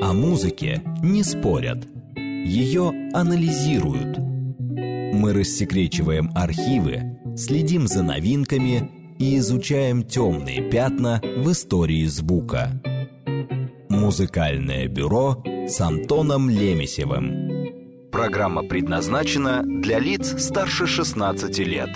О музыке не спорят, ее анализируют. Мы рассекречиваем архивы, следим за новинками и изучаем темные пятна в истории звука. Музыкальное бюро с Антоном Лемесевым. Программа предназначена для лиц старше 16 лет.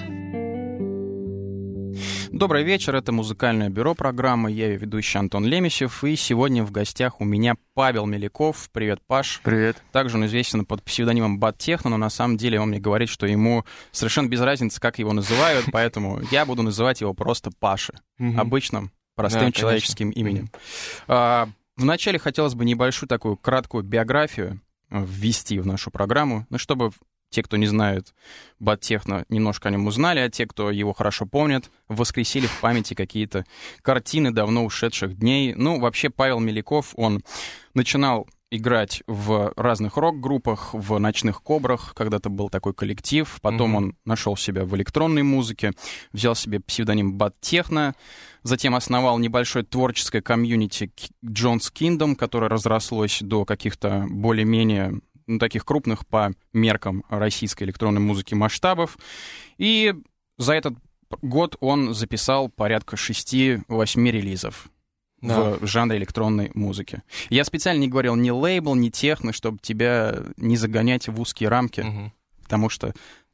Добрый вечер, это «Музыкальное бюро» программы, я ее ведущий Антон Лемесев, и сегодня в гостях у меня Павел Меляков. Привет, Паш. Привет. Также он известен под псевдонимом Bad Techno, но на самом деле он мне говорит, что ему совершенно без разницы, как его называют, поэтому я буду называть его просто Пашей, обычным, простым человеческим именем. Вначале хотелось бы небольшую такую краткую биографию ввести в нашу программу, чтобы те, кто не знает Bad Techno, немножко о нем узнали, а те, кто его хорошо помнят, воскресили в памяти какие-то картины давно ушедших дней. Вообще, Павел Меляков, он начинал играть в разных рок-группах, в «Ночных Кобрах», когда-то был такой коллектив, потом он нашел себя в электронной музыке, взял себе псевдоним Bad Techno, затем основал небольшое творческое комьюнити John's Kingdom, которое разрослось до каких-то более-менее таких крупных по меркам российской электронной музыки масштабов. И за этот год он записал порядка 6-8 релизов в жанре электронной музыки. Я специально не говорил ни лейбл, ни техно, чтобы тебя не загонять в узкие рамки, потому что,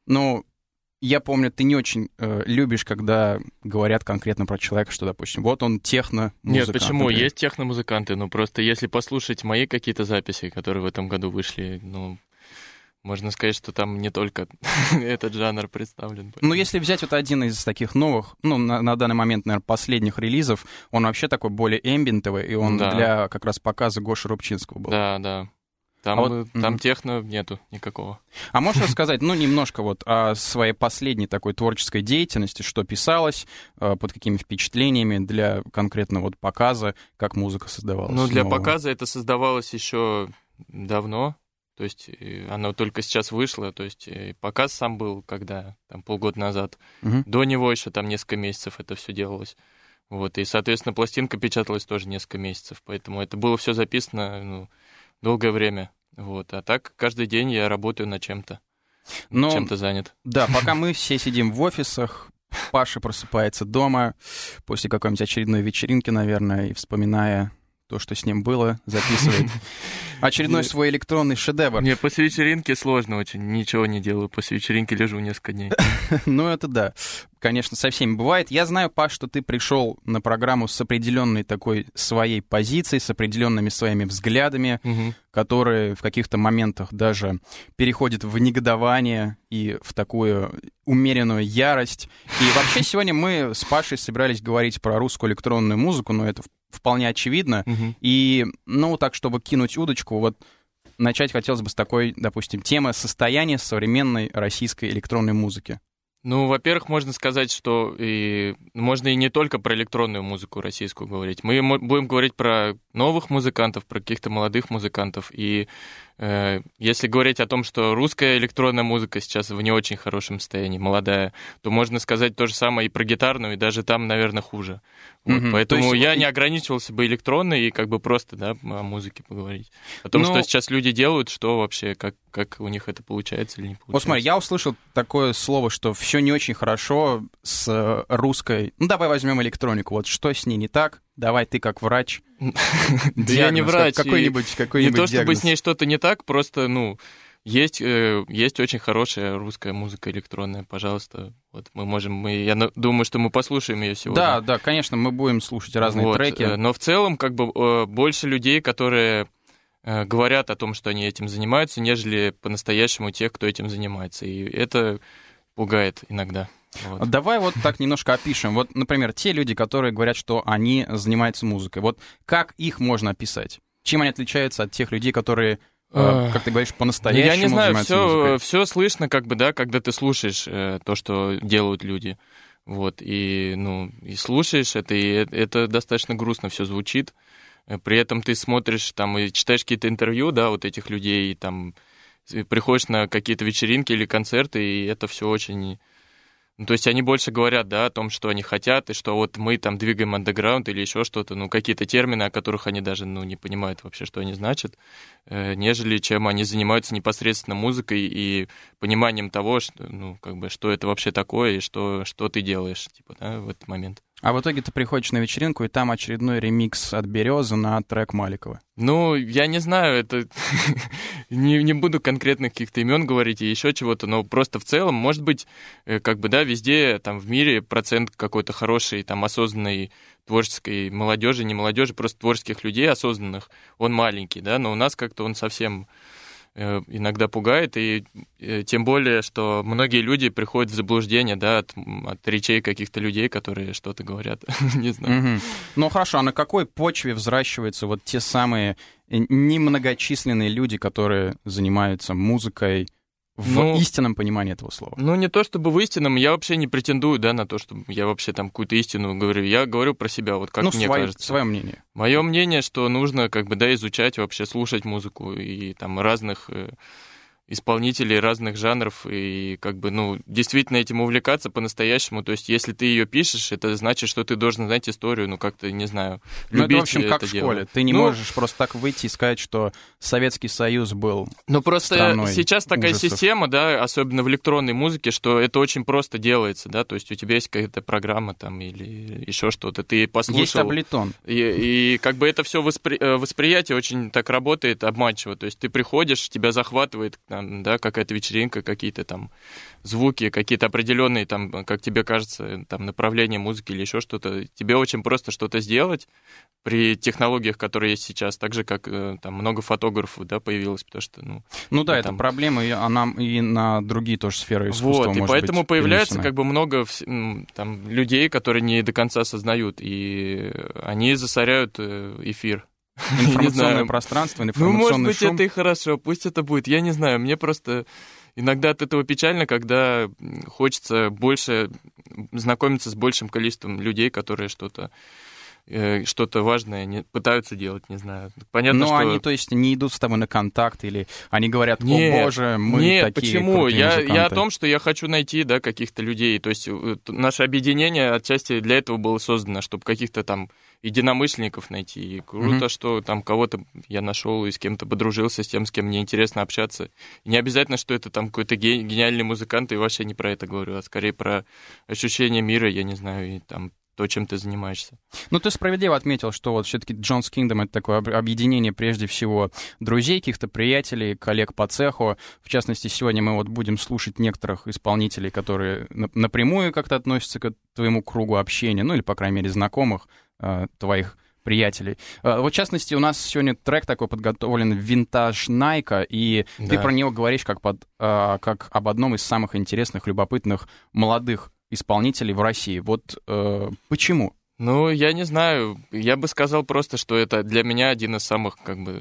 я помню, ты не очень любишь, когда говорят конкретно про человека, что, допустим, вот он техно-музыкант. Нет, почему? Например. Есть техно-музыканты, просто если послушать мои какие-то записи, которые в этом году вышли, можно сказать, что там не только этот жанр представлен. Если взять вот один из таких новых, на данный момент, наверное, последних релизов, он вообще такой более эмбиентовый, и он для как раз показа Гоши Рубчинского был. Да. Там техно нету никакого. А можешь рассказать, немножко о своей последней такой творческой деятельности, что писалось, под какими впечатлениями для конкретно показа, как музыка создавалась? Для показа это создавалось еще давно, то есть оно только сейчас вышло, то есть показ сам был, когда, полгода назад, до него еще несколько месяцев это все делалось. И, соответственно, пластинка печаталась тоже несколько месяцев, поэтому это было все записано, долгое время. А так каждый день я работаю над чем-то. Чем-то занят. Да, пока мы все сидим в офисах, Паша просыпается дома после какой-нибудь очередной вечеринки, наверное, и, вспоминая то, что с ним было, записывает очередной свой электронный шедевр. Мне после вечеринки сложно очень, ничего не делаю. После вечеринки лежу несколько дней. Это да. Конечно, со всеми бывает. Я знаю, Паш, что ты пришел на программу с определенной такой своей позицией, с определенными своими взглядами, которые в каких-то моментах даже переходят в негодование и в такую умеренную ярость. И вообще сегодня мы с Пашей собирались говорить про русскую электронную музыку, но это вполне очевидно. И, так, чтобы кинуть удочку, начать хотелось бы с такой, допустим, темы состояния современной российской электронной музыки. Во-первых, можно сказать, что можно и не только про электронную музыку российскую говорить. Мы будем говорить про новых музыкантов, про каких-то молодых музыкантов. И если говорить о том, что русская электронная музыка сейчас в не очень хорошем состоянии, молодая, то можно сказать то же самое и про гитарную, и даже там, наверное, хуже. Поэтому я не ограничивался бы электронной и просто о музыке поговорить. О том, что сейчас люди делают, что вообще, как у них это получается или не получается. Смотри, я услышал такое слово, что все не очень хорошо с русской... Давай возьмем электронику. Что с ней не так? Давай ты как врач. Я не врач. Какой-нибудь не то, диагноз. Чтобы с ней что-то не так, просто, есть очень хорошая русская музыка электронная, пожалуйста. Мы можем, я думаю, что мы послушаем ее сегодня. Да, конечно, мы будем слушать разные треки. Но в целом, больше людей, которые говорят о том, что они этим занимаются, нежели по-настоящему тех, кто этим занимается. И это пугает иногда. Давай так немножко опишем. Например, те люди, которые говорят, что они занимаются музыкой. Как их можно описать? Чем они отличаются от тех людей, которые, как ты говоришь, по-настоящему занимаются музыкой? Я не знаю, все слышно, когда ты слушаешь то, что делают люди. И слушаешь это, и это достаточно грустно все звучит. При этом ты смотришь и читаешь какие-то интервью, этих людей, и приходишь на какие-то вечеринки или концерты, и это все очень Ну, то есть они больше говорят, да, о том, что они хотят, и что вот мы там двигаем андеграунд или еще что-то, ну, какие-то термины, о которых они даже, ну, не понимают вообще, что они значат, нежели чем они занимаются непосредственно музыкой и пониманием того, что, ну, как бы, что это вообще такое и что ты делаешь, типа, да, в этот момент. А в итоге ты приходишь на вечеринку, и там очередной ремикс от «Березы» на трек Маликова. Ну, я не знаю, это... не буду конкретных каких-то имен говорить и еще чего-то, но просто в целом, может быть, как бы, да, везде там в мире процент какой-то хорошей, там, осознанной творческой молодежи, не молодежи, просто творческих людей осознанных, он маленький, да, но у нас как-то он совсем иногда пугает, и тем более, что многие люди приходят в заблуждение, да, от речей каких-то людей, которые что-то говорят, не знаю. Ну, хорошо, а на какой почве взращиваются вот те самые немногочисленные люди, которые занимаются музыкой в истинном понимании этого слова? Ну, не то чтобы в истинном, я вообще не претендую, да, на то, что я вообще там какую-то истину говорю. Я говорю про себя, вот как мне кажется. Свое мнение. Мое мнение, что нужно, как бы, да, изучать вообще, слушать музыку и там разных исполнителей разных жанров и как бы, ну, действительно этим увлекаться по-настоящему. То есть, если ты ее пишешь, это значит, что ты должен знать историю, ну, как-то, не знаю, любить это, в общем, как это в школе. дело. Ты не можешь просто так выйти и сказать, что Советский Союз был Ну, просто страной сейчас такая ужасов. система, да, особенно в электронной музыке, что это очень просто делается, да, то есть у тебя есть какая-то программа там или еще что-то, ты послушал. Есть таблетон. И как бы это все восприятие очень так работает обманчиво, то есть ты приходишь, тебя захватывает, там, да, какая-то вечеринка, какие-то там звуки, какие-то определенные, там, как тебе кажется, там, направления музыки или еще что-то. Тебе очень просто что-то сделать при технологиях, которые есть сейчас, так же, как там много фотографов, да, появилось, потому что, Ну да, там... это проблема, и она и на другие тоже сферы искусства Вот, и может поэтому быть появляется перенесена. как бы много там людей, которые не до конца осознают, и они засоряют эфир. Информационное пространство, информационный Ну, может быть, шум. это и хорошо, пусть это будет. Я не знаю, мне просто иногда от этого печально, когда хочется больше знакомиться с большим количеством людей, которые что-то важное пытаются делать, не знаю. Понятно, Но что... они, то есть, не идут с тобой на контакт, или они говорят, о боже, мы нет, такие почему? крутые музыканты. Я о том, что я хочу найти, да, каких-то людей. То есть наше объединение отчасти для этого было создано, чтобы каких-то там единомышленников найти. И круто, что там кого-то я нашел и с кем-то подружился, с тем, с кем мне интересно общаться. И не обязательно, что это там какой-то гениальный музыкант, и вообще не про это говорю, а скорее про ощущение мира, я не знаю, и там то, чем ты занимаешься. Ну, ты справедливо отметил, что вот все-таки John's Kingdom — это такое объединение, прежде всего, друзей, каких-то приятелей, коллег по цеху. В частности, сегодня мы вот будем слушать некоторых исполнителей, которые напрямую как-то относятся к твоему кругу общения, ну, или, по крайней мере, знакомых твоих приятелей. Вот, в частности, у нас сегодня трек такой подготовлен «Винтаж Найка», и ты про него говоришь как об одном из самых интересных, любопытных, молодых исполнителей в России. Вот почему? Ну, я не знаю. Я бы сказал просто, что это для меня один из самых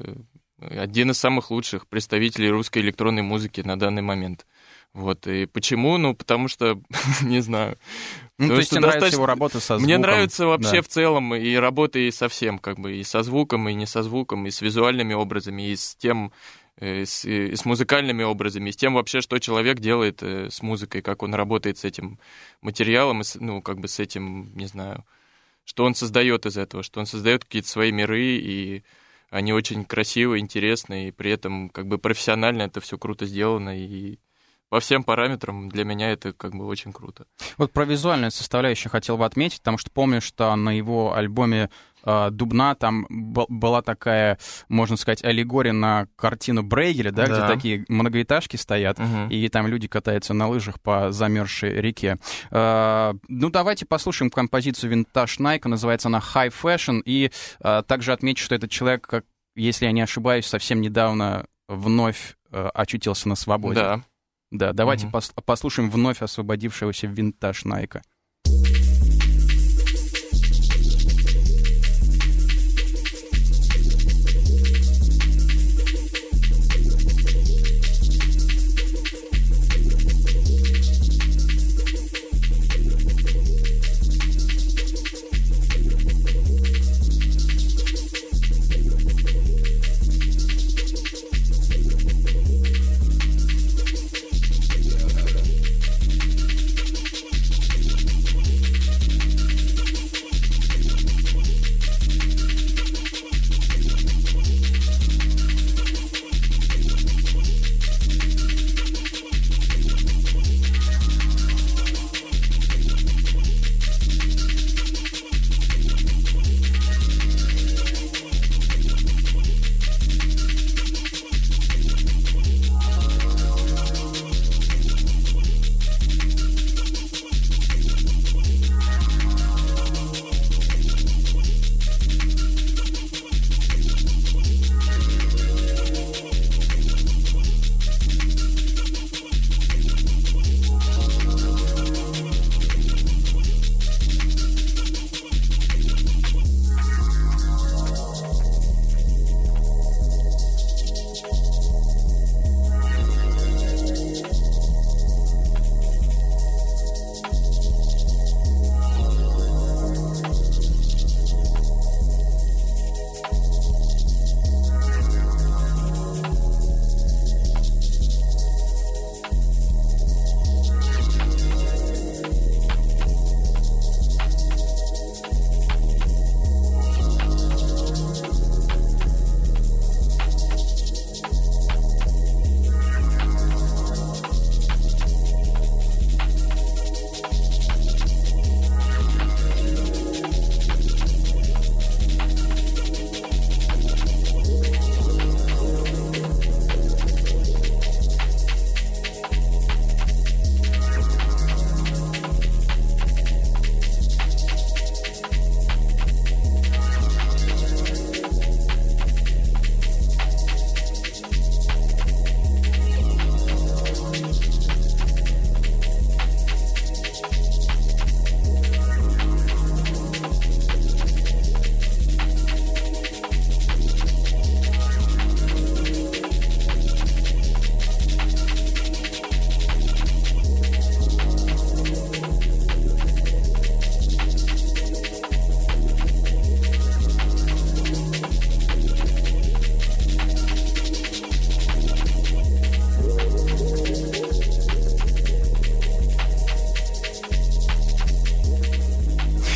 лучших представителей русской электронной музыки на данный момент. Вот. И почему? Ну, потому что, не знаю. Ну, то есть тебе нравится его работа со звуком? Мне нравится вообще в целом и работа и со всем, как бы, и со звуком, и не со звуком, и с визуальными образами, и с тем... с музыкальными образами, и с тем вообще, что человек делает с музыкой, как он работает с этим материалом, ну, как бы с этим, не знаю, что он создает из этого, что он создает какие-то свои миры, и они очень красивые, интересные, и при этом как бы профессионально это все круто сделано, и по всем параметрам для меня это как бы очень круто. Вот про визуальную составляющую хотел бы отметить, потому что помню, что на его альбоме «Дубна» там была такая, можно сказать, аллегория на картину Брейгеля, да, где такие многоэтажки стоят, и там люди катаются на лыжах по замерзшей реке. Ну, давайте послушаем композицию «Винтаж Найка», называется она «High Fashion», и также отмечу, что этот человек, как, если я не ошибаюсь, совсем недавно вновь очутился на свободе. Да. Да, давайте послушаем вновь освободившегося «Винтаж Найка».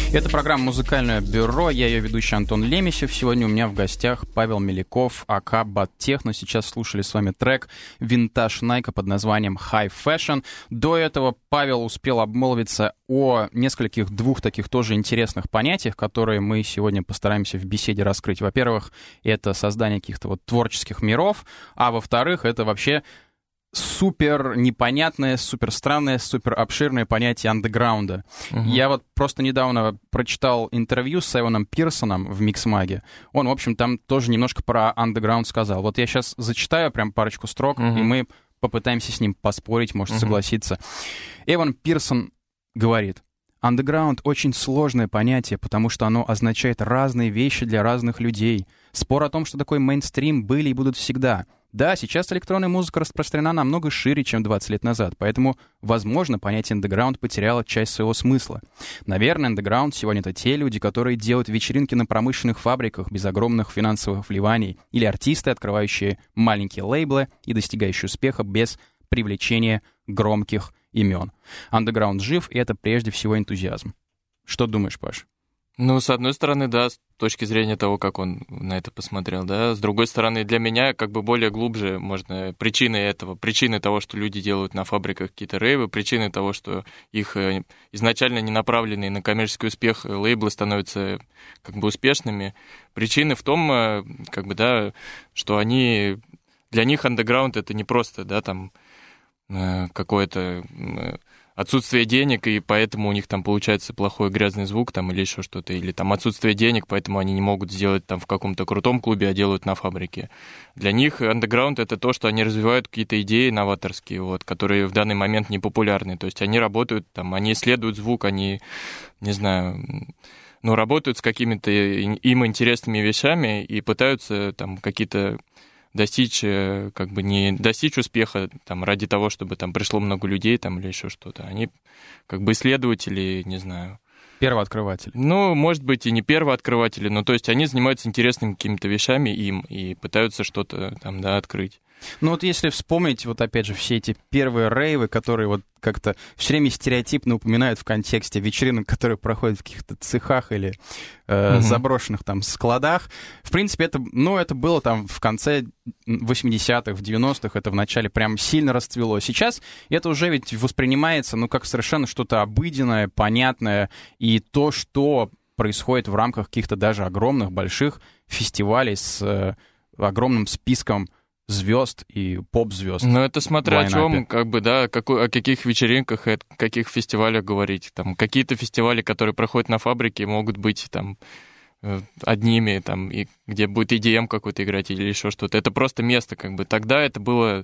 Это программа «Музыкальное бюро». Я ее ведущий Антон Лемесев. Сегодня у меня в гостях Павел Меляков, АК Bad Techno. Сейчас слушали с вами трек «Винтаж Найка» под названием «High Fashion». До этого Павел успел обмолвиться о нескольких двух таких тоже интересных понятиях, которые мы сегодня постараемся в беседе раскрыть. Во-первых, это создание каких-то вот творческих миров, а во-вторых, это вообще супер непонятное, супер странное, супер обширное понятие андеграунда. Я вот просто недавно прочитал интервью с Эваном Пирсоном в Миксмаге. Он, в общем, там тоже немножко про андеграунд сказал. Вот я сейчас зачитаю прям парочку строк, и мы попытаемся с ним поспорить, может, согласиться. Эван Пирсон говорит: «Андеграунд — очень сложное понятие, потому что оно означает разные вещи для разных людей. Спор о том, что такое мейнстрим, были и будут всегда. Да, сейчас электронная музыка распространена намного шире, чем 20 лет назад, поэтому, возможно, понятие андеграунд потеряло часть своего смысла. Наверное, андеграунд сегодня — это те люди, которые делают вечеринки на промышленных фабриках без огромных финансовых вливаний, или артисты, открывающие маленькие лейблы и достигающие успеха без привлечения громких имен. Андеграунд жив, и это прежде всего энтузиазм». Что думаешь, Паш? Ну, с одной стороны, да, с точки зрения того, как он на это посмотрел, да. С другой стороны, для меня как бы более глубже можно причины того, что люди делают на фабриках какие-то рейвы, причины того, что их изначально не направленные на коммерческий успех лейблы становятся как бы успешными. Причины в том, как бы, да, что для них андеграунд — это не просто, да, там, какое-то отсутствие денег, и поэтому у них там получается плохой грязный звук там, или еще что-то, или там отсутствие денег, поэтому они не могут сделать там в каком-то крутом клубе, а делают на фабрике. Для них андеграунд — это то, что они развивают какие-то идеи новаторские, вот, которые в данный момент не популярны. То есть они работают там, они исследуют звук, они, не знаю, работают с какими-то им интересными вещами и пытаются там какие-то достичь, как бы не достичь успеха там, ради того, чтобы там пришло много людей там, или еще что-то. Они как бы исследователи, не знаю. Первооткрыватели. Ну, может быть, и не первооткрыватели, но то есть они занимаются интересными какими-то вещами и пытаются что-то там, да, открыть. Ну вот если вспомнить, вот опять же, все эти первые рейвы, которые вот как-то все время стереотипно упоминают в контексте вечеринок, которые проходят в каких-то цехах или заброшенных там складах. В принципе, это было там в конце 80-х, в 90-х, это вначале прям сильно расцвело. Сейчас это уже ведь воспринимается, как совершенно что-то обыденное, понятное, и то, что происходит в рамках каких-то даже огромных, больших фестивалей с огромным списком звезд и поп-звезд. Ну, это смотря о чем, как бы, да, о каких вечеринках, о каких фестивалях говорить. Там какие-то фестивали, которые проходят на фабрике, могут быть там одними, там, и где будет EDM какой-то играть или еще что-то. Это просто место, как бы. Тогда была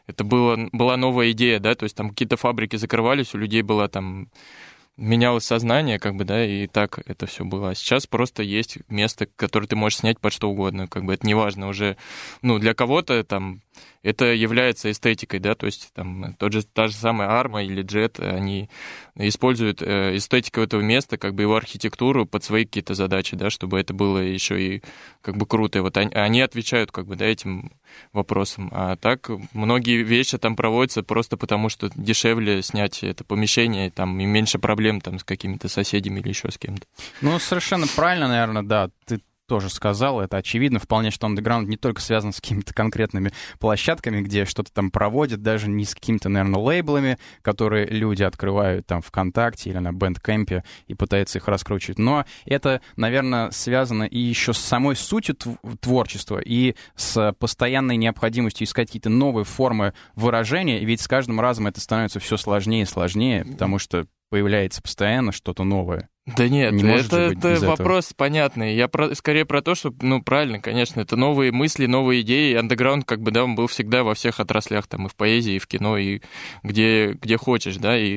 новая идея, да, то есть там какие-то фабрики закрывались, у людей было там менялось сознание, как бы, да, и так это все было. А сейчас просто есть место, которое ты можешь снять под что угодно, как бы это не важно уже. Для кого-то там это является эстетикой, да, то есть там та же самая Arma или Jet, они используют эстетику этого места, как бы его архитектуру под свои какие-то задачи, да, чтобы это было еще и как бы круто. И вот они отвечают как бы, да, этим вопросам. А так многие вещи там проводятся просто потому, что дешевле снять это помещение, там, и меньше проблем там с какими-то соседями или еще с кем-то. Ну, совершенно правильно, наверное, да, ты тоже сказал, это очевидно вполне, что андеграунд не только связан с какими-то конкретными площадками, где что-то там проводят, даже не с какими-то, наверное, лейблами, которые люди открывают там ВКонтакте или на Bandcamp'е и пытаются их раскручивать. Но это, наверное, связано и еще с самой сутью творчества, и с постоянной необходимостью искать какие-то новые формы выражения, и ведь с каждым разом это становится все сложнее и сложнее, потому что появляется постоянно что-то новое. Да нет, это вопрос понятный. Я скорее про то, что, правильно, конечно, это новые мысли, новые идеи. Андеграунд, как бы, да, он был всегда во всех отраслях, там, и в поэзии, и в кино, и где хочешь, да, и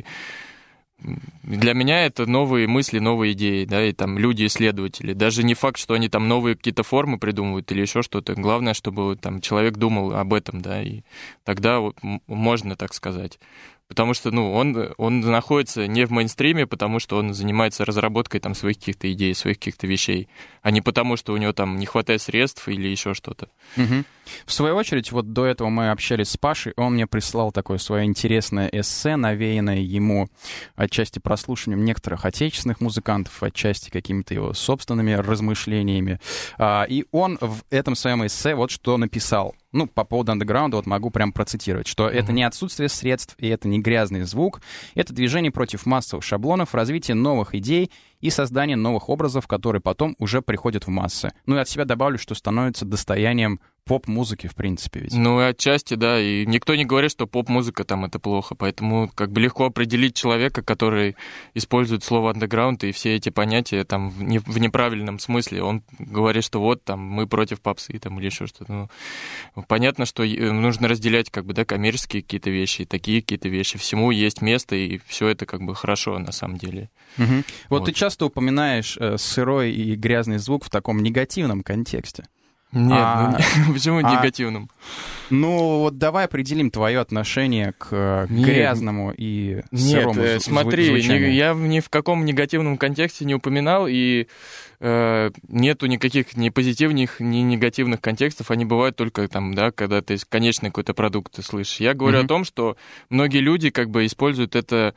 для меня это новые мысли, новые идеи, да, и там люди-исследователи. Даже не факт, что они там новые какие-то формы придумывают или еще что-то. Главное, чтобы там человек думал об этом, да, и тогда вот можно так сказать. Потому что, ну, он находится не в мейнстриме, потому что он занимается разработкой там своих каких-то идей, своих каких-то вещей, а не потому, что у него там не хватает средств или еще что-то. Угу. В свою очередь, вот до этого мы общались с Пашей, он мне прислал такое свое интересное эссе, навеянное ему отчасти прослушиванием некоторых отечественных музыкантов, отчасти какими-то его собственными размышлениями. И он в этом своем эссе вот что написал. Ну, по поводу андеграунда вот могу прям процитировать, что это не отсутствие средств, и это не грязный звук, это движение против массовых шаблонов, развитие новых идей и создание новых образов, которые потом уже приходят в массы. Ну и от себя добавлю, что становится достоянием поп-музыки, в принципе, ведь. Ну, и отчасти, да, и никто не говорит, что поп-музыка там это плохо, поэтому как бы легко определить человека, который использует слово андеграунд и все эти понятия там в неправильном смысле. Он говорит, что вот там мы против попсы там или еще что-то. Ну, понятно, что нужно разделять как бы, да, коммерческие какие-то вещи, такие какие-то вещи. Всему есть место, и все это как бы хорошо на самом деле. Угу. Вот ты часто упоминаешь сырой и грязный звук в таком негативном контексте. Нет, почему негативным? Ну, вот давай определим твое отношение к грязному и сырому звучанию. Нет, смотри, я ни в каком негативном контексте не упоминал, и нету никаких ни позитивных, ни негативных контекстов, они бывают только там, да, когда ты конечный какой-то продукт ты слышишь. Я говорю о том, что многие люди как бы используют это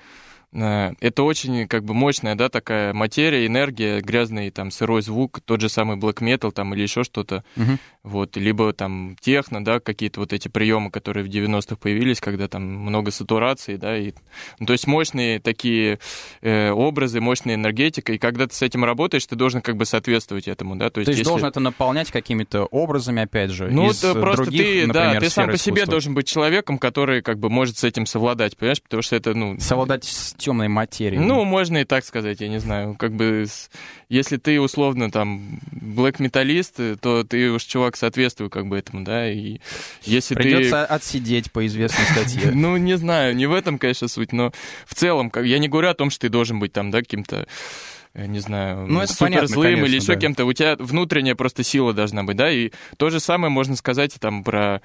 очень как бы мощная, да, такая материя, энергия, грязный там сырой звук, тот же самый black metal там или еще что-то, вот, либо там техно, да, какие-то вот эти приемы, которые в 90-х появились, когда там много сатурации, да, и, ну, то есть мощные такие образы, мощная энергетика, и когда ты с этим работаешь, ты должен как бы соответствовать этому, да, то есть если... должен это наполнять какими-то образами, опять же, ну, из просто других, ты, например, да, ты сам по искусства. себе должен быть человеком, который как бы может с этим совладать, понимаешь, потому что это, ну... Совладать с темной материей. Ну, можно и так сказать, я не знаю. Как бы, если ты, условно, там, блэк-металлист, то ты уж, чувак, соответствуй как бы этому, да, и если придется отсидеть по известной статье. Ну, не знаю, не в этом, конечно, суть, но в целом, я не говорю о том, что ты должен быть там, да, каким-то, не знаю, супер злым или еще кем-то. У тебя внутренняя просто сила должна быть, да, и то же самое можно сказать там про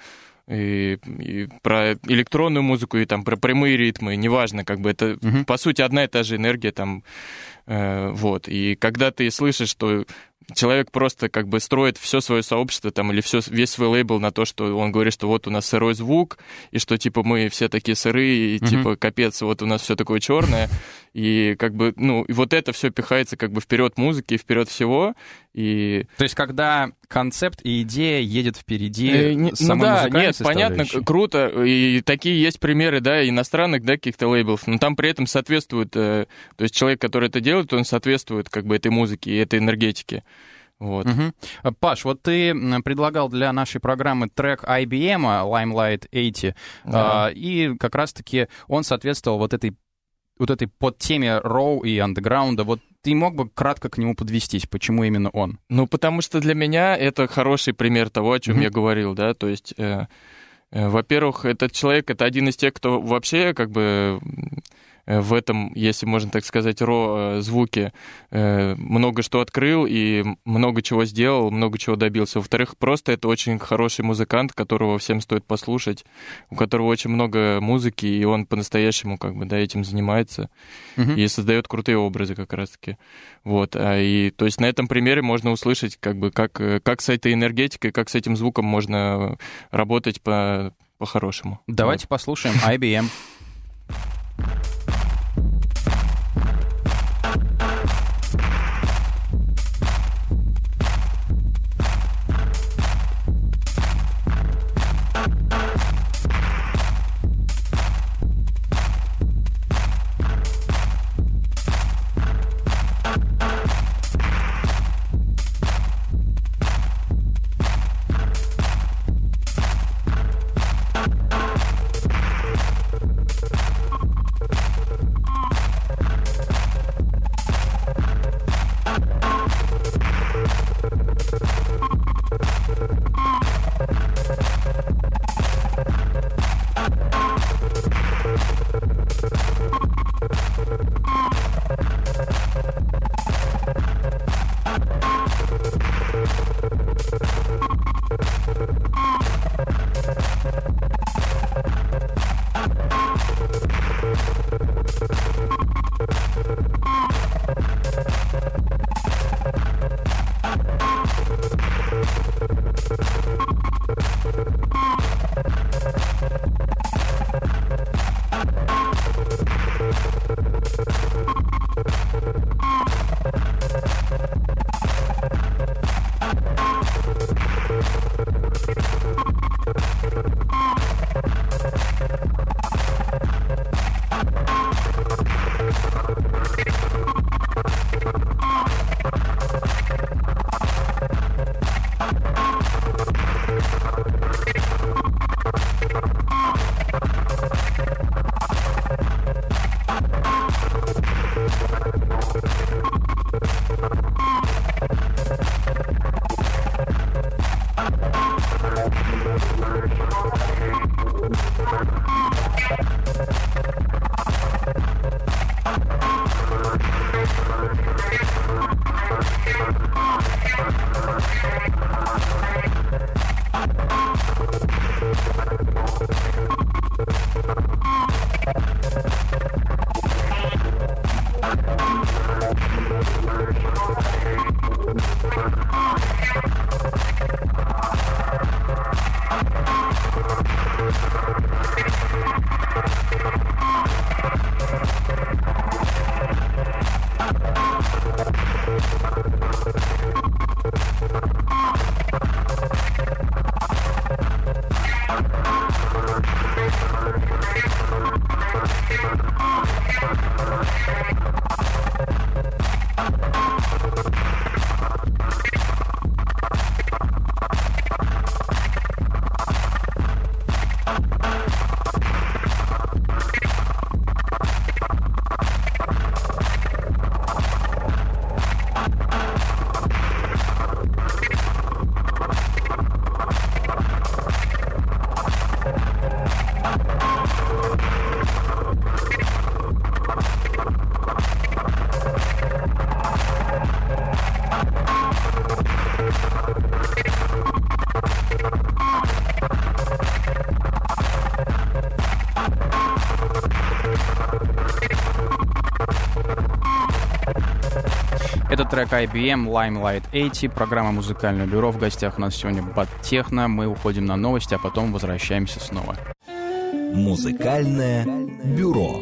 электронную музыку, и там про прямые ритмы, неважно, как бы это, по сути, одна и та же энергия там, вот. И когда ты слышишь, что человек просто как бы строит все свое сообщество там или весь свой лейбл на то, что он говорит, что вот у нас сырой звук, и что типа мы все такие сырые, и типа капец, вот у нас все такое черное, и как бы, ну, и вот это все пихается как бы вперед музыки, вперед всего, и... То есть когда концепт и идея едет впереди самой музыкальной составляющей? Понятно, круто, и такие есть примеры, да, иностранных, да, каких-то лейблов, но там при этом соответствует, то есть человек, который это делает, он соответствует как бы этой музыке и этой энергетике. Вот. Паш, вот ты предлагал для нашей программы трек IBM, Limelight 80, и как раз-таки он соответствовал вот этой подтеме роу и андеграунда. Вот ты мог бы кратко к нему подвестись? Почему именно он? Ну, потому что для меня это хороший пример того, о чем я говорил, да, то есть, во-первых, этот человек, это один из тех, кто вообще как бы... в этом, если можно так сказать, звуке много что открыл и много чего сделал, много чего добился. Во-вторых, просто это очень хороший музыкант, которого всем стоит послушать, у которого очень много музыки, и он по-настоящему как бы, да, этим занимается и создает крутые образы как раз-таки. Вот. И то есть на этом примере можно услышать, как бы, как с этой энергетикой, как с этим звуком можно работать по-хорошему. Давайте послушаем IBM. Это трек IBM Limelight 80, программа «Музыкальное бюро». В гостях у нас сегодня Bad Techno. Мы уходим на новости, а потом возвращаемся снова. Музыкальное бюро.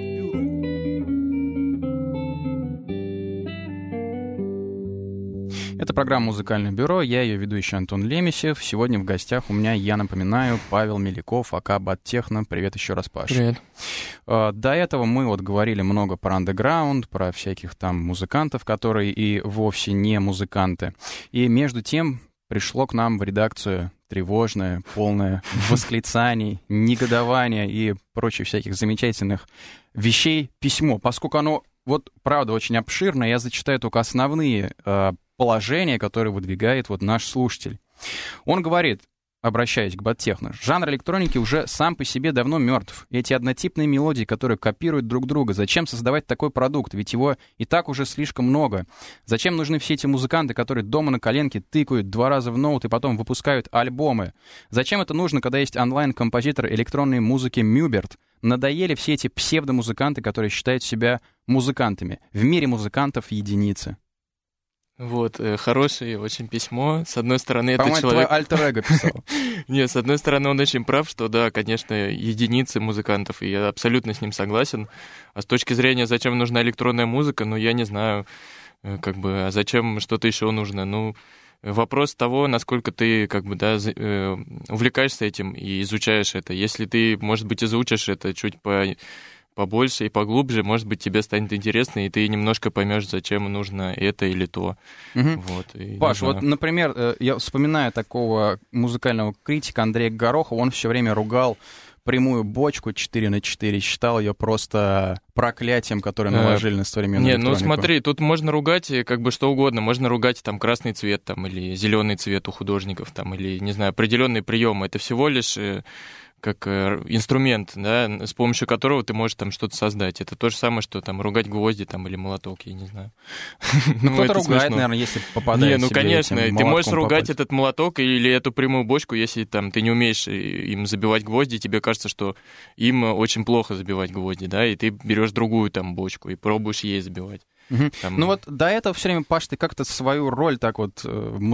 Это программа «Музыкальное бюро», я ее ведущий Антон Лемесев. Сегодня в гостях у меня, я напоминаю, Павел Меляков, АК Bad Techno. Привет еще раз, Паша. Привет. До этого мы вот говорили много про андеграунд, про всяких там музыкантов, которые и вовсе не музыканты. И между тем пришло к нам в редакцию тревожное, полное восклицаний, негодования и прочих всяких замечательных вещей письмо. Поскольку оно, вот, правда, очень обширное, я зачитаю только основные положения, которые выдвигает вот наш слушатель. Он говорит, обращаясь к Bad Techno, жанр электроники уже сам по себе давно мертв. Эти однотипные мелодии, которые копируют друг друга, зачем создавать такой продукт? Ведь его и так уже слишком много. Зачем нужны все эти музыканты, которые дома на коленке тыкают 2 раза в ноут и потом выпускают альбомы? Зачем это нужно, когда есть онлайн-композитор электронной музыки Мюберт? Надоели все эти псевдомузыканты, которые считают себя музыкантами. В мире музыкантов единицы. Вот, хорошее очень письмо. С одной стороны, это человек... человек... твой альтер-эго писал. Нет, с одной стороны, он очень прав, что да, конечно, единицы музыкантов, и я абсолютно с ним согласен. А с точки зрения, зачем нужна электронная музыка, ну, я не знаю, как бы, а зачем что-то еще нужно? Ну, вопрос того, насколько ты, как бы, да, увлекаешься этим и изучаешь это. Если ты, может быть, изучишь это чуть побольше и поглубже, может быть, тебе станет интересно, и ты немножко поймешь, зачем нужно это или то. Угу. Вот, Паш, вот, например, я вспоминаю такого музыкального критика Андрея Горохова, он все время ругал прямую бочку 4/4, считал ее просто проклятием, которое наложили на современную электронику. Ну смотри, тут можно ругать как бы что угодно. Можно ругать там красный цвет там, или зеленый цвет у художников, там, или, не знаю, определенные приемы. Это всего лишь как инструмент, да, с помощью которого ты можешь там что-то создать. Это то же самое, что там ругать гвозди там, или молоток, я не знаю. Ну, кто-то ругает, наверное, если попадает. Не, ну, конечно, ты можешь ругать этот молоток или эту прямую бочку, если там ты не умеешь им забивать гвозди, тебе кажется, что им очень плохо забивать гвозди, да, и ты берешь другую там бочку и пробуешь ей забивать. Там... Ну вот до этого все время, Паш, ты как-то свою роль так вот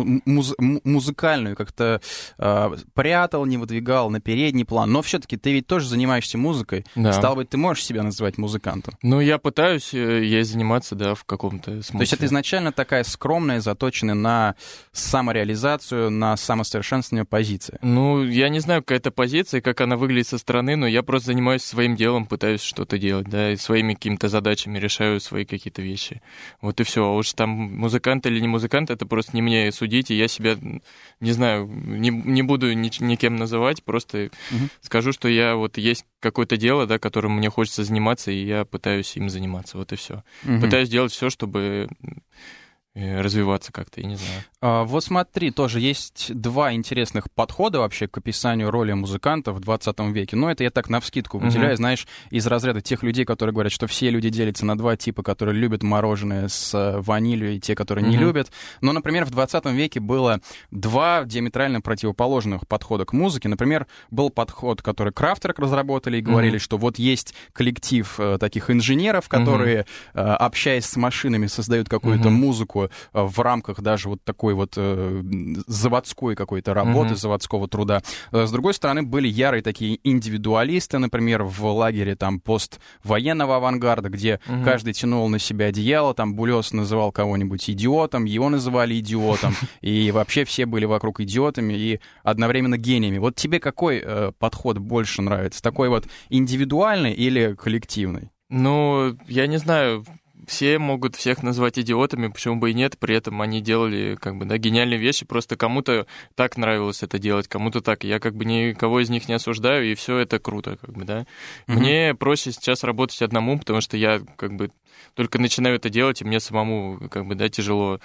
музыкальную как-то прятал, не выдвигал на передний план, но все-таки ты ведь тоже занимаешься музыкой. Да. Стало быть, ты можешь себя называть музыкантом? Ну, я пытаюсь ей заниматься, да, в каком-то смысле. То есть это изначально такая скромная, заточенная на самореализацию, на самосовершенствование позиция? Ну, я не знаю, какая это позиция, как она выглядит со стороны, но я просто занимаюсь своим делом, пытаюсь что-то делать, да, и своими какими-то задачами решаю свои какие-то вещи. Вот и все. А уж там музыкант или не музыкант, это просто не мне судить, и я себя, не знаю, не буду никем называть, просто скажу, что я вот есть какое-то дело, да, которым мне хочется заниматься, и я пытаюсь им заниматься, вот и все. Пытаюсь делать все, чтобы развиваться как-то, я не знаю. Вот смотри, тоже есть два интересных подхода вообще к описанию роли музыканта в 20 веке. Но это я так навскидку выделяю, знаешь, из разряда тех людей, которые говорят, что все люди делятся на два типа, которые любят мороженое с ванилью, и те, которые не любят. Но, например, в 20 веке было два диаметрально противоположных подхода к музыке. Например, был подход, который Крафтверк разработали и говорили, что вот есть коллектив таких инженеров, которые, общаясь с машинами, создают какую-то музыку в рамках даже вот такой вот заводской какой-то работы, заводского труда. С другой стороны, были ярые такие индивидуалисты, например, в лагере там поствоенного авангарда, где каждый тянул на себя одеяло, там Булёс называл кого-нибудь идиотом, его называли идиотом, и вообще все были вокруг идиотами и одновременно гениями. Вот тебе какой подход больше нравится? Такой вот индивидуальный или коллективный? Ну, я не знаю... Все могут всех назвать идиотами, почему бы и нет, при этом они делали, как бы, да, гениальные вещи, просто кому-то так нравилось это делать, кому-то так. Я, как бы, никого из них не осуждаю, и все это круто, как бы, да. Мне проще сейчас работать одному, потому что я, как бы, только начинаю это делать, и мне самому, как бы, да, тяжело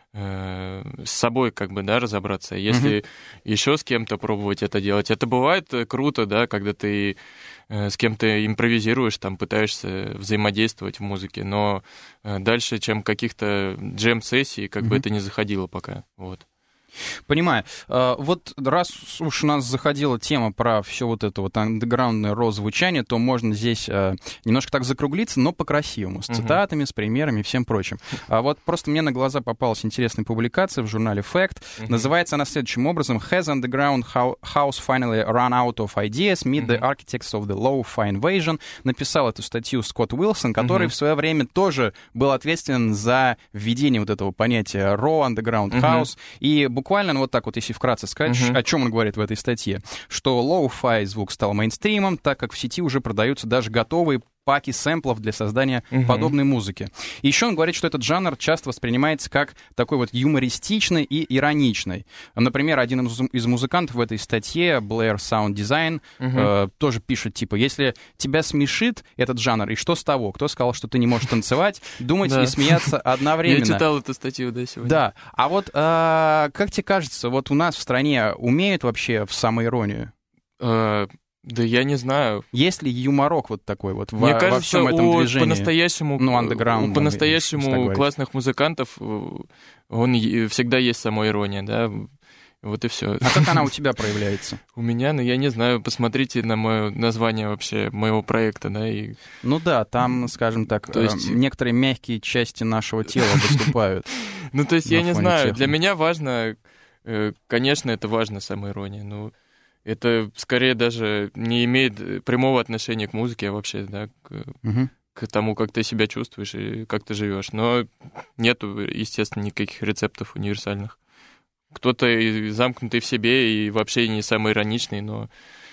с собой, как бы, да, разобраться. Если еще с кем-то пробовать это делать, это бывает круто, да, когда ты с кем-то импровизируешь, там, пытаешься взаимодействовать в музыке, но дальше, чем каких-то джем-сессий, как бы это не заходило пока, вот. Понимаю. Вот раз уж у нас заходила тема про все вот это вот андеграундное звучание, то можно здесь немножко так закруглиться, но по-красивому, с цитатами, с примерами и всем прочим. Вот просто мне на глаза попалась интересная публикация в журнале Fact. Называется она следующим образом: Has underground house finally run out of ideas? Meet the architects of the lo-fi invasion. Написал эту статью Скотт Уилсон, который в свое время тоже был ответственен за введение вот этого понятия raw underground house. И буквально, ну вот так вот, если вкратце сказать, о чем он говорит в этой статье, что лоу-фай звук стал мейнстримом, так как в сети уже продаются даже готовые паки сэмплов для создания подобной музыки. И еще он говорит, что этот жанр часто воспринимается как такой вот юмористичный и ироничный. Например, один из музыкантов в этой статье, Blair Sound Design, тоже пишет, типа, если тебя смешит этот жанр, и что с того? Кто сказал, что ты не можешь танцевать, думать и смеяться одновременно? Я читал эту статью, да, сегодня. Да. А вот как тебе кажется, вот у нас в стране умеют вообще в самоиронию? Да я не знаю. Есть ли юморок вот такой вот Мне кажется, во всем этом движении? У по-настоящему классных музыкантов всегда есть самоирония, да, вот и все. А как она у тебя проявляется? У меня, ну я не знаю, посмотрите на мое название вообще моего проекта, да, и... Ну да, там, скажем так, некоторые мягкие части нашего тела выступают. Ну то есть я не знаю, для меня важно, конечно, это важно, самоирония, но... Это скорее даже не имеет прямого отношения к музыке, а вообще, да, к тому, как ты себя чувствуешь и как ты живешь. Но нету, естественно, никаких рецептов универсальных. Кто-то замкнутый в себе и вообще не самый ироничный, но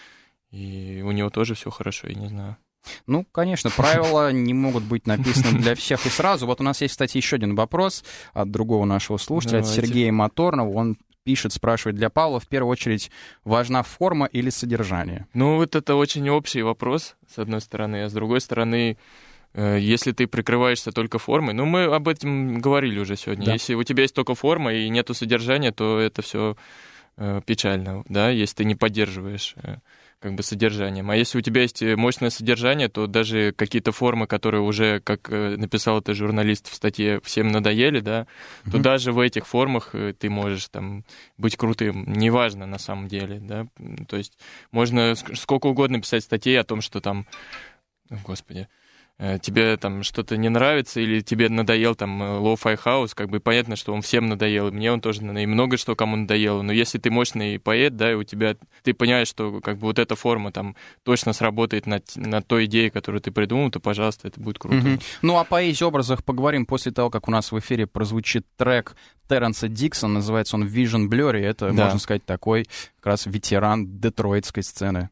и у него тоже все хорошо, я не знаю. Ну, конечно, правила не могут быть написаны для всех и сразу. Вот у нас есть, кстати, еще один вопрос от другого нашего слушателя, от Сергея Моторного. Он пишет, спрашивает: для Павла в первую очередь важна форма или содержание? Ну, вот это очень общий вопрос, с одной стороны, а с другой стороны, если ты прикрываешься только формой, ну, мы об этом говорили уже сегодня, если у тебя есть только форма и нету содержания, то это все печально, да, если ты не поддерживаешь как бы содержанием. А если у тебя есть мощное содержание, то даже какие-то формы, которые уже, как написал этот журналист в статье, всем надоели, да, то даже в этих формах ты можешь там быть крутым. Неважно на самом деле, да. То есть можно сколько угодно писать статей о том, что там, господи, тебе там что-то не нравится, или тебе надоел там лоу-фай хаус, как бы понятно, что он всем надоел, и мне он тоже надоел, и много что кому надоело, но если ты мощный поэт, да, и у тебя, ты понимаешь, что как бы вот эта форма там точно сработает над той идеей, которую ты придумал, то, пожалуйста, это будет круто. Ну, о поэзии, образах поговорим после того, как у нас в эфире прозвучит трек Терренса Диксона, называется он Vision Blurry, это, можно сказать, такой как раз ветеран детройтской сцены.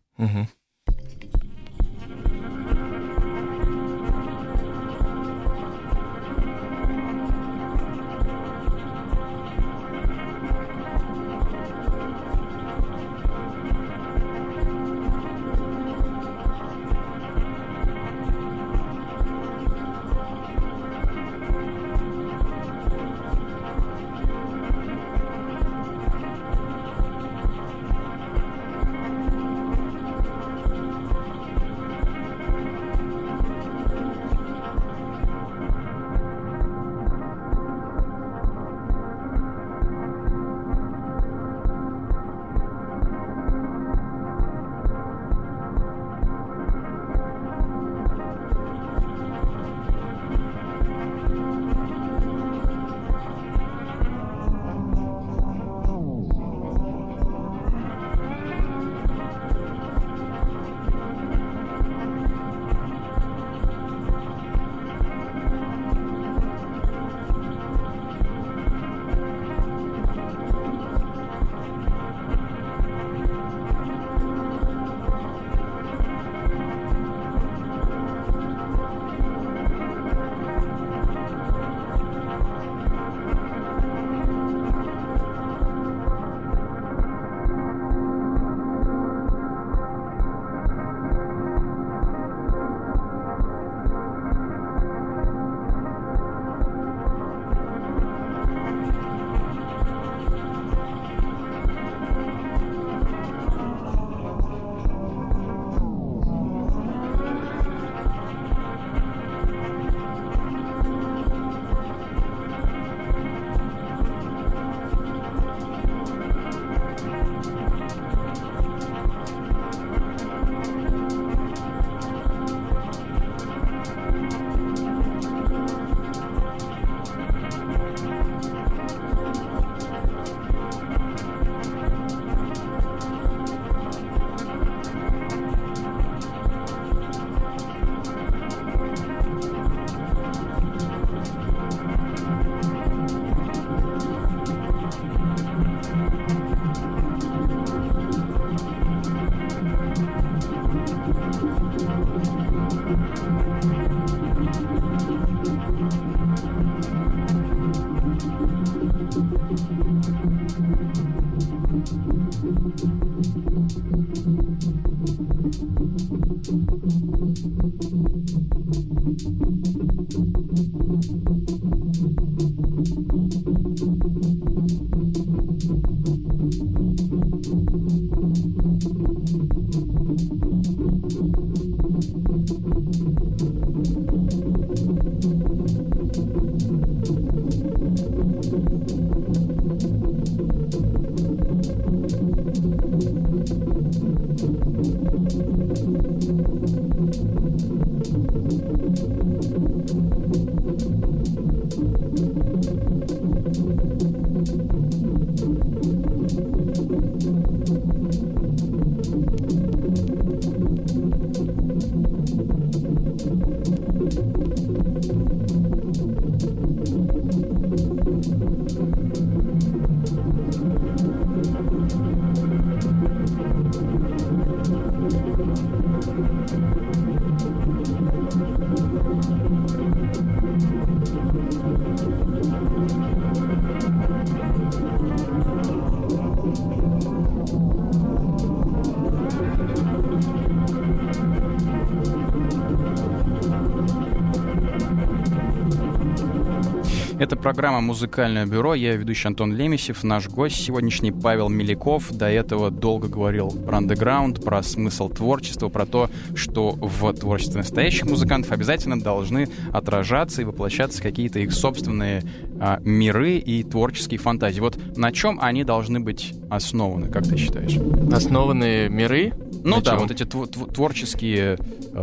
Это программа «Музыкальное бюро». Я ведущий Антон Лемесев. Наш гость сегодняшний Павел Меляков. До этого долго говорил про андеграунд, про смысл творчества, про то, что в творчестве настоящих музыкантов обязательно должны отражаться и воплощаться какие-то их собственные миры и творческие фантазии. Вот на чем они должны быть основаны, как ты считаешь? Основаны миры? Ну да, вот эти творческие...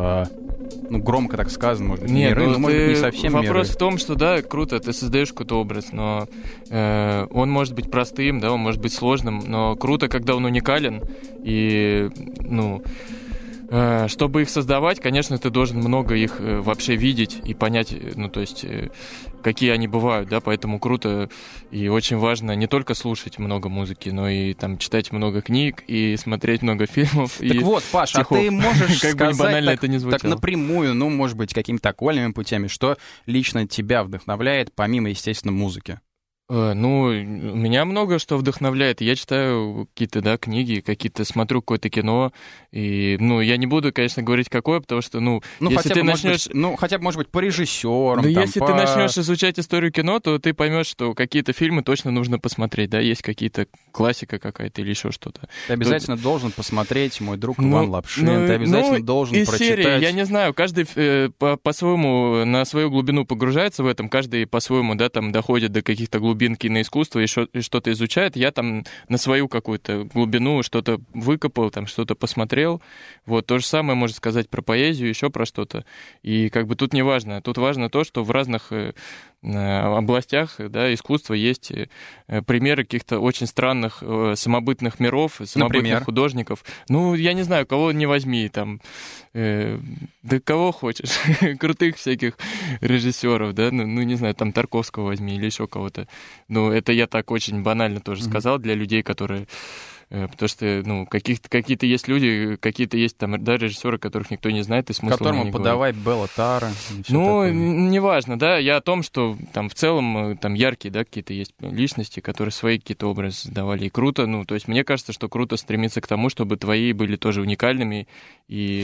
громко так сказано, может быть, миры, но может быть не совсем миры. Вопрос в том, что, да, круто, ты создаешь какой-то образ, но он может быть простым, да, он может быть сложным, но круто, когда он уникален, и, чтобы их создавать, конечно, ты должен много их вообще видеть и понять, какие они бывают, да, поэтому круто и очень важно не только слушать много музыки, но и там читать много книг и смотреть много фильмов. Так вот, Паш, а ты можешь сказать так напрямую, может быть, какими-то окольными путями, что лично тебя вдохновляет, помимо, естественно, музыки? Меня много что вдохновляет. Я читаю какие-то, да, книги, какие-то смотрю какое-то кино. И, я не буду, конечно, говорить какое, потому что, если ты начнешь... хотя бы, может быть, по режиссерам. Если ты начнешь изучать историю кино, то ты поймешь, что какие-то фильмы точно нужно посмотреть, да, есть какие-то классика какая-то или еще что-то. Ты обязательно должен посмотреть «Мой друг Иван Лапшин», ты обязательно должен из прочитать... серии, я не знаю, каждый по-своему на свою глубину погружается в этом, каждый по-своему, да, там доходит до каких-то глубин киноискусства и что-то изучает, я там на свою какую-то глубину что-то выкопал, там что-то посмотрел. Вот то же самое можно сказать про поэзию, еще про что-то. И тут не важно. Тут важно то, что в разных областях, да, искусства есть примеры каких-то очень странных самобытных миров, самобытных художников. Я не знаю, кого не возьми, там, да кого хочешь, крутых всяких режиссеров, да, не знаю, там Тарковского возьми или еще кого-то. Это я так очень банально тоже сказал для людей, которые... Потому что, какие-то есть люди, какие-то есть там, да, режиссеры, которых никто не знает, и смысл которому не подавай Белла Тара. Неважно, да, я о том, что там в целом там яркие, да, какие-то есть личности, которые свои какие-то образы давали, и круто, то есть мне кажется, что круто стремиться к тому, чтобы твои были тоже уникальными, и...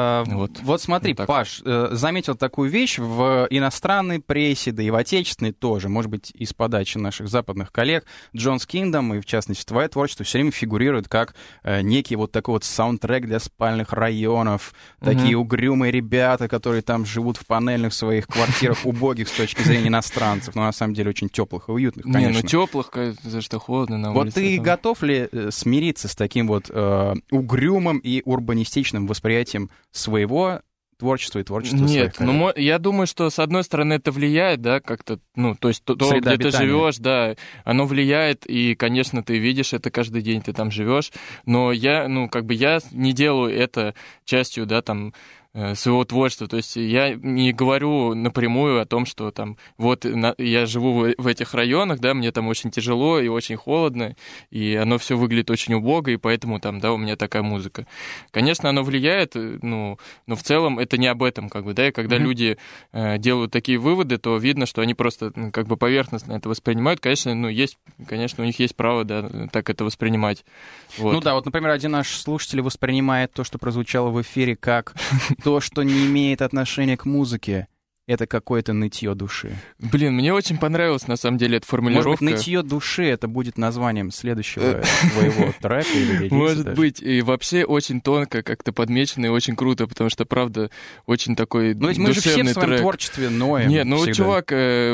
Вот смотри, Паш, заметил такую вещь в иностранной прессе, да и в отечественной тоже, может быть, из подачи наших западных коллег. Джон Скиндом, и в частности твое творчество, все время фигурирует как некий вот такой вот саундтрек для спальных районов, такие угрюмые ребята, которые там живут в панельных своих квартирах, убогих с точки зрения иностранцев, но на самом деле очень теплых и уютных, конечно. Теплых, за что холодно на улице. Вот ты готов ли смириться с таким вот угрюмым и урбанистичным восприятием своего творчества и творчества своих коллег? Нет, я думаю, что, с одной стороны, это влияет, да, как-то, то есть то, где ты живешь, да, оно влияет, и, конечно, ты видишь это каждый день, ты там живешь, но я не делаю это частью, да, там, своего творчества. То есть я не говорю напрямую о том, что там вот я живу в этих районах, да, мне там очень тяжело и очень холодно, и оно все выглядит очень убого, и поэтому там, да, у меня такая музыка. Конечно, оно влияет, но в целом это не об этом, да, и когда люди делают такие выводы, то видно, что они просто поверхностно это воспринимают. Конечно, у них есть право, да, так это воспринимать. Вот. Вот, например, один наш слушатель воспринимает то, что прозвучало в эфире, как то, что не имеет отношения к музыке. Это какое-то нытье души. Блин, мне очень понравилась, на самом деле, эта формулировка. Может быть, нытье души — это будет названием следующего твоего трека или релиза? Может быть, и вообще очень тонко как-то подмечено и очень круто, потому что, правда, очень такой душевный трек. Мы же все в своем творчестве ноем. Нет, чувак,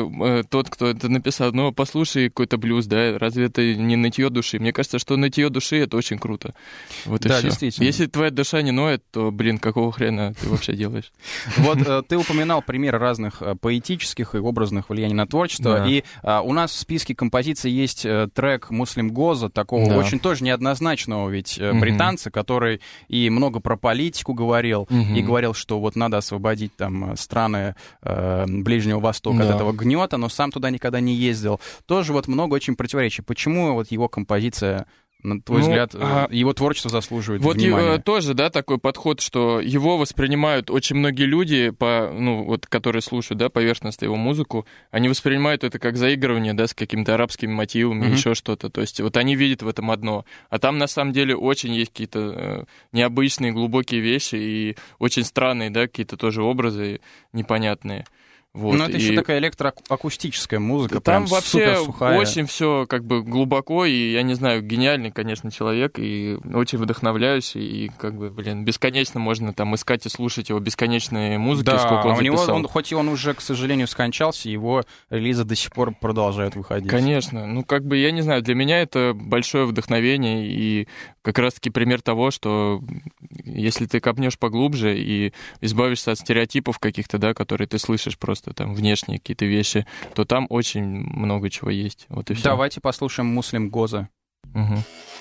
тот, кто это написал, послушай какой-то блюз, да, разве это не нытье души? Мне кажется, что нытье души — это очень круто. Вот и да, все. Действительно. Если твоя душа не ноет, то, какого хрена ты вообще делаешь? Вот ты упоминал примеры разных поэтических и образных влияний на творчество. Да. И у нас в списке композиций есть трек «Муслим Гоза», такого очень тоже неоднозначного ведь британца, который и много про политику говорил, и говорил, что вот надо освободить там страны Ближнего Востока от этого гнета, но сам туда никогда не ездил. Тоже вот много очень противоречий. Почему вот его композиция, на твой взгляд, его творчество заслуживает внимания? Вот тоже, да, такой подход, что его воспринимают очень многие люди, которые слушают, да, поверхностно его музыку, они воспринимают это как заигрывание, да, с какими-то арабскими мотивами, еще что-то. То есть вот они видят в этом одно. А там, на самом деле, очень есть какие-то необычные, глубокие вещи и очень странные, да, какие-то тоже образы непонятные. Вот, ну, это еще такая электроакустическая музыка, там прям вообще супер сухая. очень все как бы глубоко, и, я не знаю, гениальный, конечно, человек, и очень вдохновляюсь, и как бы, бесконечно можно там искать и слушать его бесконечные музыки, да, сколько он записал. Него, хоть и он уже, к сожалению, скончался, его релизы до сих пор продолжают выходить. Конечно, ну как бы, я не знаю, для меня это большое вдохновение, и как раз-таки пример того, что если ты копнешь поглубже и избавишься от стереотипов каких-то, да, которые ты слышишь просто там внешние какие-то вещи, то там очень много чего есть. Вот и все. Давайте послушаем Муслим Гоза. Угу.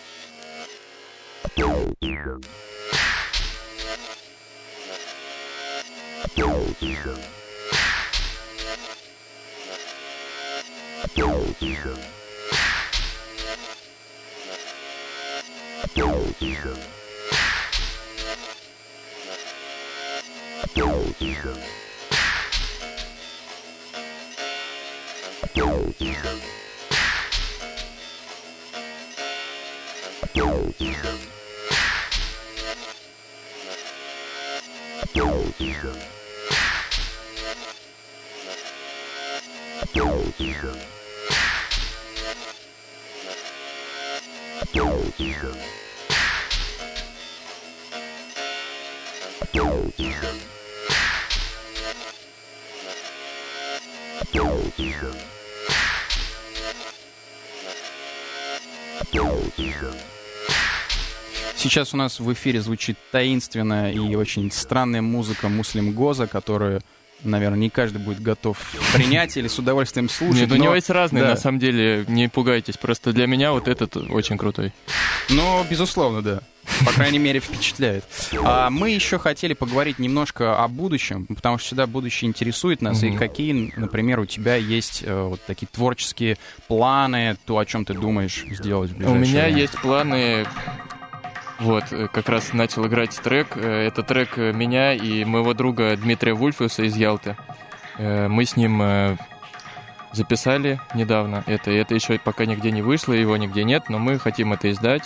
Сейчас у нас в эфире звучит таинственная и очень странная музыка Муслим Гоза, которую, наверное, не каждый будет готов принять или с удовольствием слушать. Нет, у него есть разные, да. На самом деле, не пугайтесь. Просто для меня вот этот очень крутой. Ну, безусловно, да. По крайней мере, впечатляет. А мы еще хотели поговорить немножко о будущем, потому что всегда будущее интересует нас. И какие, например, у тебя есть вот такие творческие планы, то, о чем ты думаешь сделать в ближайшее время? У меня есть планы... Вот, как раз начал играть трек. Это трек меня и моего друга Дмитрия Вульфиуса из Ялты. Мы с ним записали недавно. Это еще пока нигде не вышло, его нигде нет, но мы хотим это издать.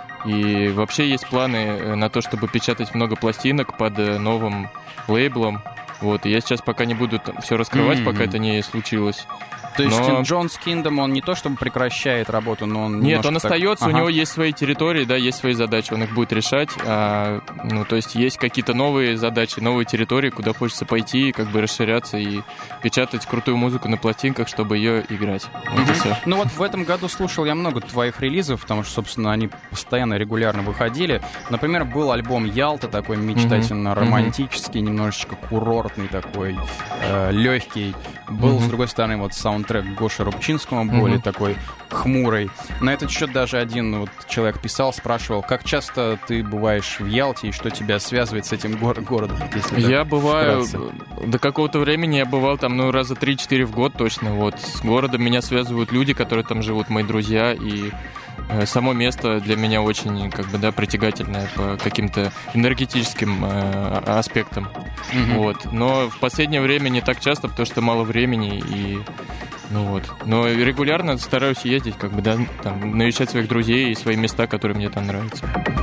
И вообще есть планы на то, чтобы печатать много пластинок под новым лейблом. Вот, и я сейчас пока не буду все раскрывать, пока это не случилось. То есть John's Kingdom, он не то чтобы прекращает работу, но он... Нет, он остается, у него есть свои территории, да, есть свои задачи, он их будет решать. Ну, то есть есть какие-то новые задачи, новые территории, куда хочется пойти, как бы расширяться и печатать крутую музыку на пластинках, чтобы ее играть. Вот и все. Ну вот в этом году слушал я много твоих релизов, потому что, собственно, они постоянно, регулярно выходили. Например, был альбом «Ялта», такой мечтательно-романтический, немножечко курортный такой, легкий. Был, с другой стороны, вот саундтрек Гоши Рубчинского, более такой хмурый. На этот счет даже один вот человек писал, спрашивал, как часто ты бываешь в Ялте и что тебя связывает с этим городом? Я бываю, до какого-то времени я бывал там, ну, раза 3-4 в год точно. Вот. С городом меня связывают люди, которые там живут, мои друзья, и само место для меня очень, как бы, да, притягательное по каким-то энергетическим аспектам. Вот. Но в последнее время не так часто, потому что мало времени, и ну вот. Но регулярно стараюсь ездить, как бы, да, там, навещать своих друзей и свои места, которые мне там нравятся.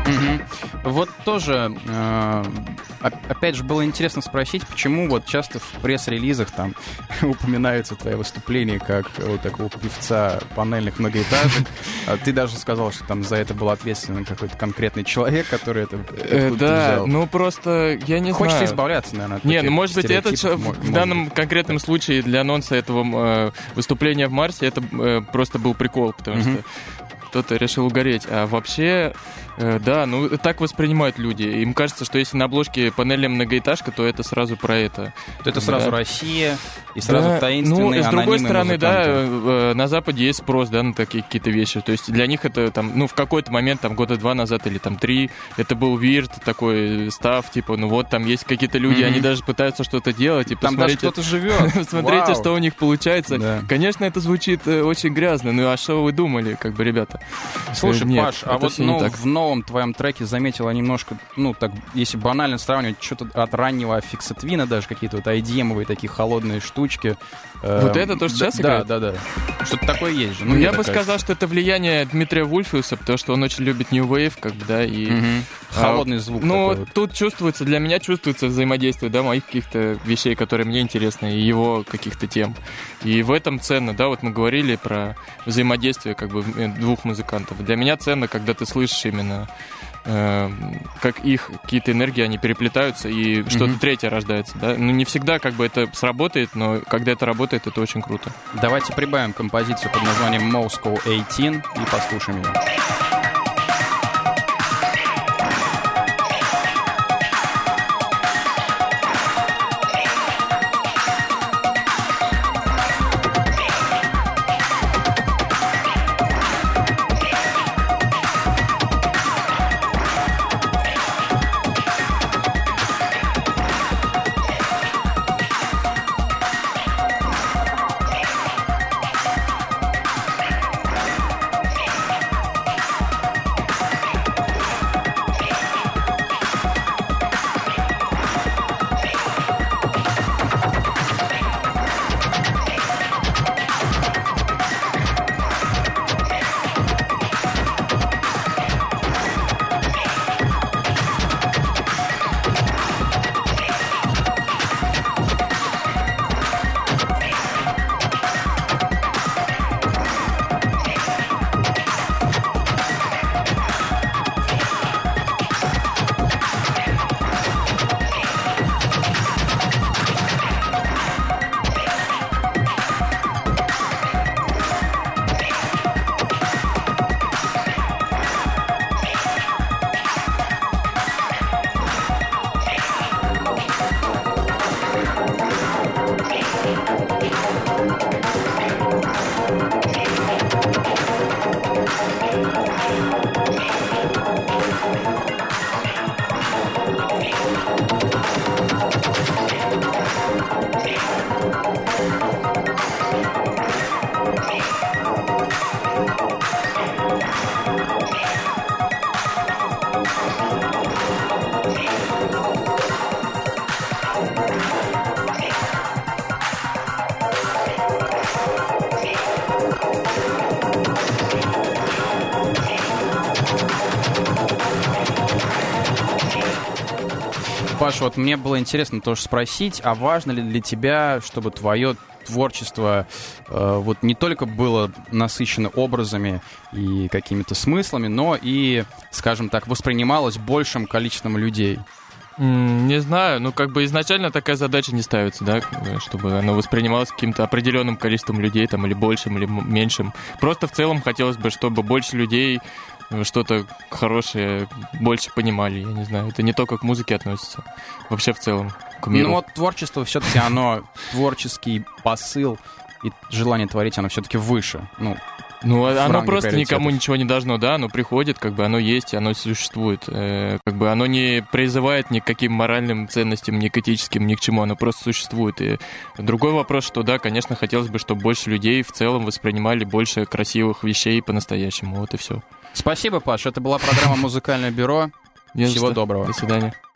Вот тоже, опять же, было интересно спросить, почему вот часто в пресс-релизах там упоминаются твои выступления как вот такого певца панельных многоэтажек. Ты даже сказал, что там за это был ответственен какой-то конкретный человек, который это да, взял. Ну просто, я не знаю. Хочется избавляться, наверное, от Не, ну может быть, это в данном конкретном случае для анонса этого выступления в Марсе это просто был прикол, потому что кто-то решил угореть. А вообще, да, ну так воспринимают люди. Им кажется, что если на обложке панельная многоэтажка, то это сразу про это. То это сразу Россия и сразу таинственные, ну, с другой стороны, музыканты. да, на Западе есть спрос, да, на такие какие-то вещи. То есть для них это там, ну, в какой-то момент, там, года 2 назад или там 3, это был вирт, такой став, типа, ну вот там есть какие-то люди, они даже пытаются что-то делать. И там даже кто-то живет. Смотрите, что у них получается. Да. Конечно, это звучит очень грязно, ну а что вы думали, как бы, ребята? Слушай, Паш, а вот в новом новом твоем треке заметила немножко, ну, так, если банально сравнивать, что-то от раннего Fix It Twin, даже какие-то вот IDM-овые такие холодные штучки. Вот это то, что сейчас играет? Да. Что-то такое есть же. Ну, я бы сказал, что это влияние Дмитрия Вульфиуса, потому что он очень любит New Wave, как бы, да, и... Холодный звук. Ну, вот. тут чувствуется, для меня чувствуется взаимодействие, да, моих каких-то вещей, которые мне интересны, и его каких-то тем. И в этом ценно, да, вот мы говорили про взаимодействие, как бы, двух музыкантов. Для меня ценно, когда ты слышишь именно, как их какие-то энергии, они переплетаются, и что-то третье рождается, да. Ну, не всегда, как бы, это сработает, но когда это работает, это очень круто. Давайте прибавим композицию под названием Moscow 18 и послушаем ее. Паш, вот мне было интересно тоже спросить, а важно ли для тебя, чтобы твое творчество вот не только было насыщено образами и какими-то смыслами, но и, скажем так, воспринималось большим количеством людей? Не знаю, ну как бы изначально такая задача не ставится, да, чтобы оно воспринималось каким-то определенным количеством людей, там, или большим, или меньшим. Просто в целом хотелось бы, чтобы больше людей что-то хорошее больше понимали, я не знаю. Это не только к музыке относится, вообще в целом к миру. Ну вот творчество все-таки оно, творческий посыл и желание творить, оно все-таки выше, Ну, оно просто никому ничего не должно, да, оно приходит, как бы оно есть, оно существует. Как бы оно не призывает ни к каким моральным ценностям, ни к этическим, ни к чему, оно просто существует. И другой вопрос, что да, конечно, хотелось бы, чтобы больше людей в целом воспринимали больше красивых вещей по-настоящему, вот и все. Спасибо, Паш, это была программа «Музыкальное бюро». Всего доброго. До свидания.